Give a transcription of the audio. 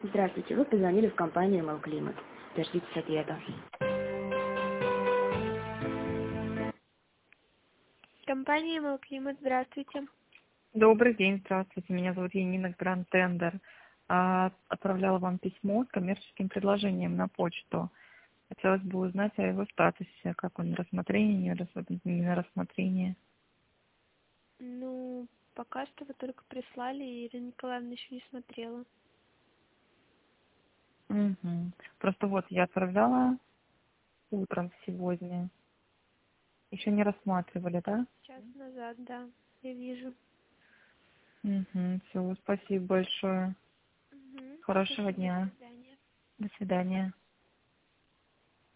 Здравствуйте, вы позвонили в компанию «Малклимат». Дождитесь ответа. Компания «Малклимат», здравствуйте. Добрый день, здравствуйте. Меня зовут Янина Гранд Тендер. Отправляла вам письмо с коммерческим предложением на почту. Хотелось бы узнать о его статусе, как он на рассмотрении, не на рассмотрении. Ну, пока что вы только прислали, и Ирина Николаевна еще не смотрела. Угу. Просто вот я отправляла утром сегодня. Еще не рассматривали, да? Час назад, да, я вижу. Угу. Все, спасибо большое. Угу. Хорошего Спасибо, до дня. свидания. До свидания.